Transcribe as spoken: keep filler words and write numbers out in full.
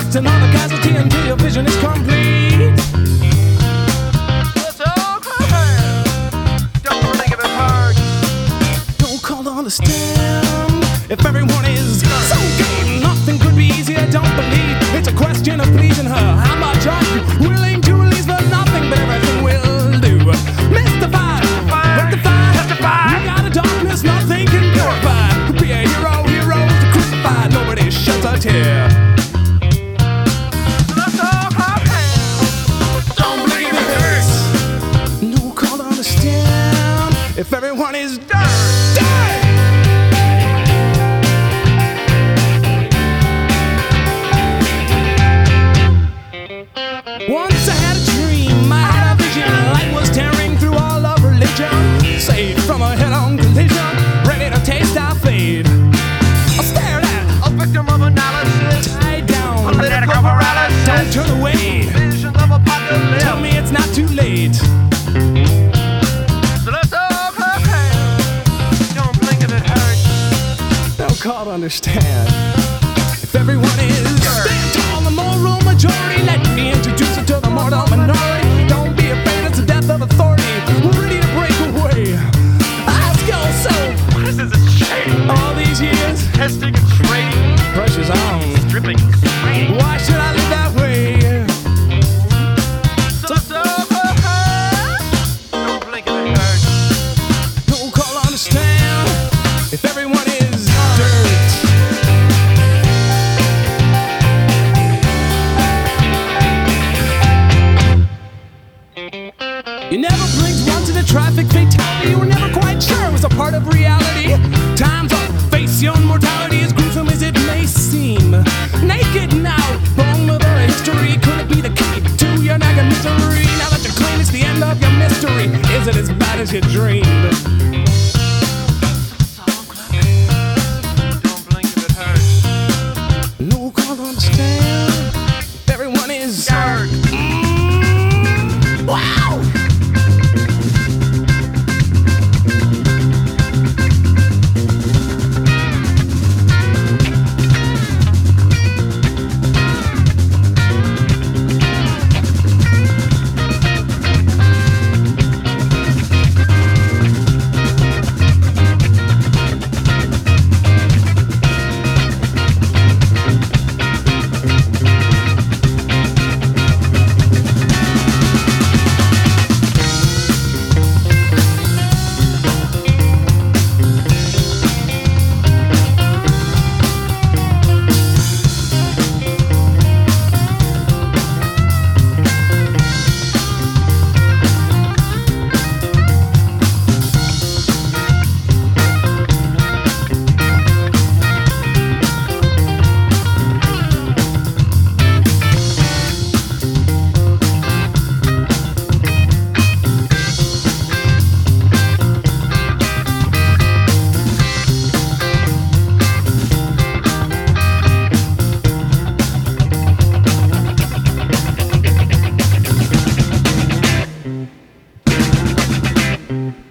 just another casualty until your vision is complete. It's okay. Don't think of it hard. Don't call to understand if everyone is so game. Nothing could be easier, don't believe. It's a question of pleasing her. How much are you willing to release for nothing, but everything will do. Mystify, rectify, Testify. you got a darkness nothing can purify. Be a hero, heroes to crucify. Nobody sheds a tear. It's okay. Don't believe it hurts. No call to understand if everyone is dirt. Dirt. Once I had a dream, I had a vision. Light was tearing through all of religion. Saved from a head-on collision, ready to taste our fate. I stared at, A victim of analysis. tied down. Political paralysis. Don't turn away. Visions of apocalypse. Tell me it's not too late. So let's okay. Don't blink if it hurts. No call to understand if everyone is stand tall, the moral majority. Let me introduce you to the mortal minority. Don't be afraid, it's the death of authority. We're ready to break away. Ask yourself, This is a shame. all these years, Testing and trading. pressure's on. Stripping and spraying. Why should I live that way? So let's okay. Don't blink if it hurts. No call to understand if everyone is dirt. You never blinked once in a traffic fatality. You were never quite sure it was a part of reality. Time's up, face your mortality, as gruesome as it may seem. Naked now, born with a history. Could it be the key to your nagging misery? Now that you're clean, it's the end of your mystery. Is it as bad as you dreamed? Don't blink if it hurts. No call to understand. Everyone is Dirt. Mm, wow. Thank you.